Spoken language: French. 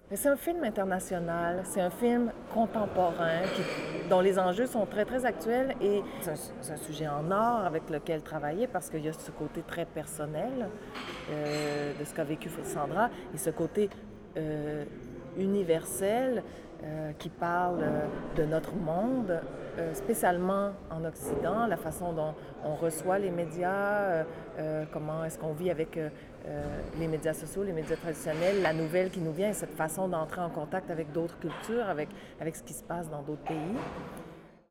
Mais c'est un film international, c'est un film contemporain dont les enjeux sont très, très actuels et c'est un sujet en or avec lequel travailler parce qu'il y a ce côté très personnel de ce qu'a vécu Sandra et ce côté euh, universel qui parle de notre monde, spécialement en Occident, la façon dont on reçoit les médias, comment est-ce qu'on vit avec les médias sociaux, les médias traditionnels, la nouvelle qui nous vient, cette façon d'entrer en contact avec d'autres cultures, avec ce qui se passe dans d'autres pays.